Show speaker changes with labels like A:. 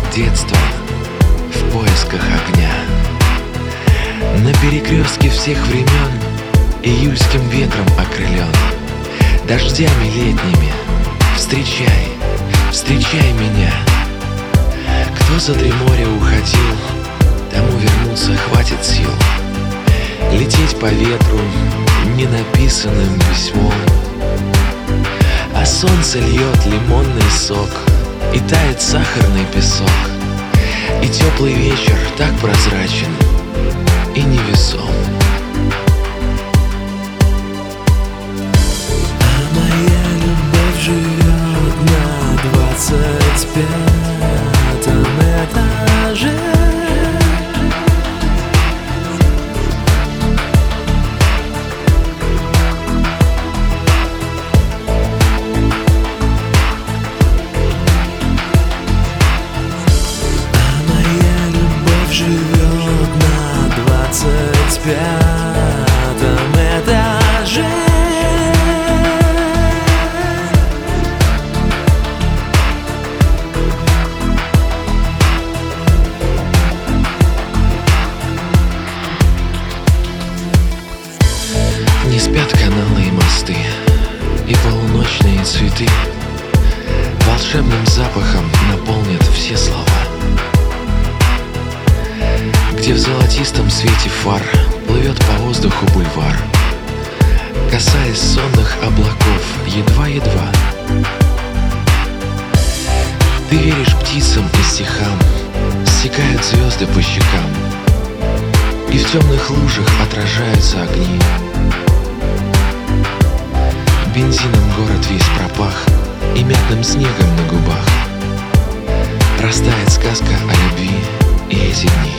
A: детства в поисках огня. На перекрестке всех времен июльским ветром окрылен, дождями летними встречай, встречай меня. Кто за три моря уходил, тому вернуться хватит сил. Лететь по ветру ненаписанным письмом, а солнце льет лимонный сок, и тает сахарный песок, и теплый вечер так прозрачен и невесом.
B: А моя любовь живет на 25-м этаже. Живет на 25-м этаже.
A: Не спят каналы и мосты, и полуночные цветы волшебным запахом наполнят все слова, где в золотистом свете фар плывет по воздуху бульвар, касаясь сонных облаков едва-едва. Ты веришь птицам и стихам, стекают звезды по щекам, и в темных лужах отражаются огни. Бензином город весь пропах, и мятным снегом на губах растает сказка о любви и эти дни.